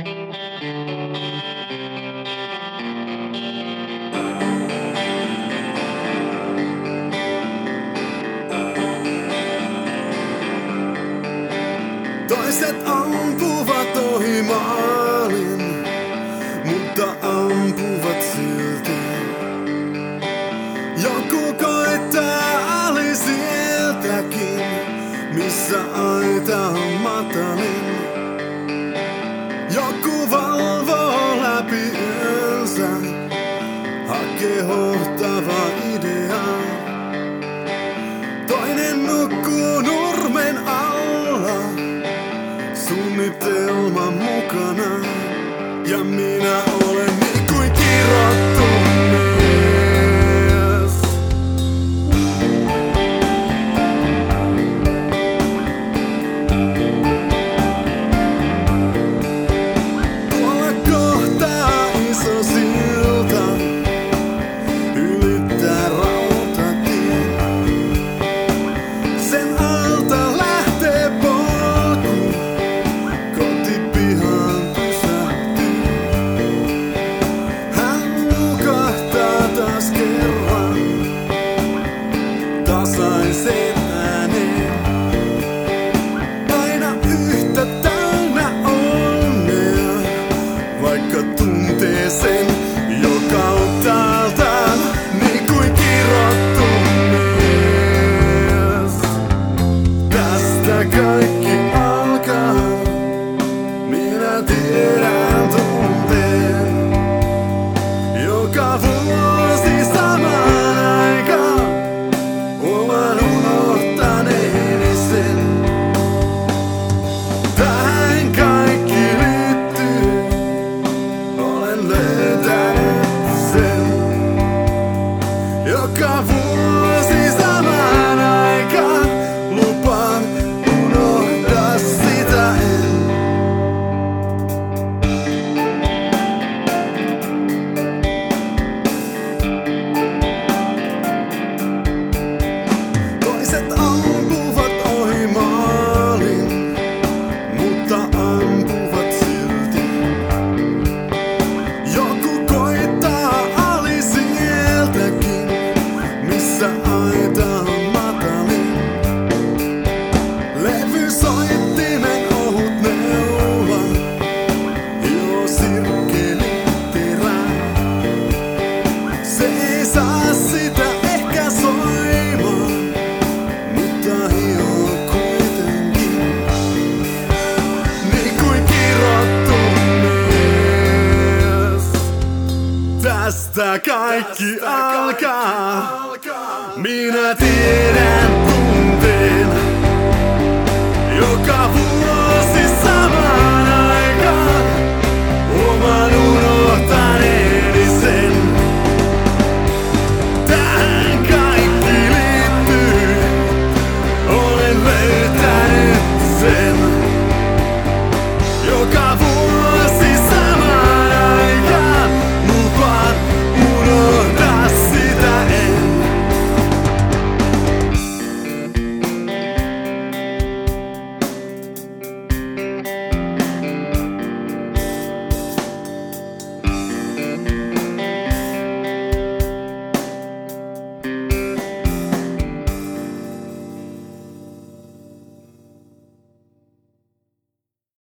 Toiset ampuvat ohi maalin, mutta ampuvat silti. Joku koittaa ali sieltäkin, missä aita on matalin. Joku valvoo läpi yönsä, hakee hohtavaa ideaa. Toinen nukkuu nurmen alla, suunnitelma mukana, ja minä olen niin kuin kirottu mies. Tuolla kohtaa iso silta ylittää rautatie. Sen alta lähtee polku, kotipihaan pysähtyy. Hän nukahtaa taas kerran tasaiseen ääneen. Aina yhtä täynnä onnea, vaikka tuntee sen jo kauttaaltaan, niin kuin kirottu mies. Tästä kaikki alkaa, minä tiedän tunteen. Joka vuosi samaan aikaan olen unohtaneeni sen. Tähän kaikki liittyy, olen löytänyt sen. Joka vuosi samaan aikaan lupaan unohtaa sitä en. Toiset ampuvat ohi maalin, mutta ampuvat silti. Joku koittaa ali sieltäkin, missä aita on matalin. Levysoittimen ohut neula, hio sirkkelin terää. Se ei saa sitä ehkä soimaan, mutta hio kuitenkin. Niin kuin kirottu mies. Tästä kaikki alkaa, minä tiedän.